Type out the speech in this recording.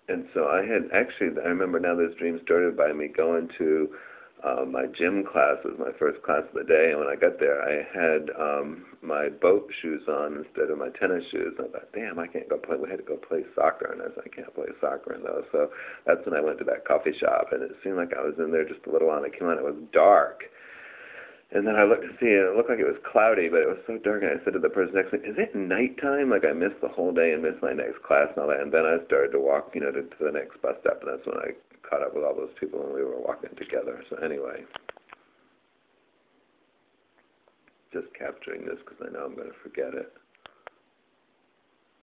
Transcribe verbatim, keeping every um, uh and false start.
and so I had actually, I remember now this dream started by me going to uh, my gym class. It was my first class of the day, and when I got there, I had um, my boat shoes on instead of my tennis shoes. And I thought, damn, I can't go play. We had to go play soccer, and I said, I can't play soccer in those. So that's when I went to that coffee shop, and it seemed like I was in there just a little while, and I came out, it was dark. And then I looked to see, and it looked like it was cloudy, but it was so dark, and I said to the person next to me, is it nighttime? Like I missed the whole day and missed my next class and all that. And then I started to walk, you know, to, to the next bus stop, and that's when I caught up with all those people, and we were walking together. So anyway, just capturing this because I know I'm going to forget it.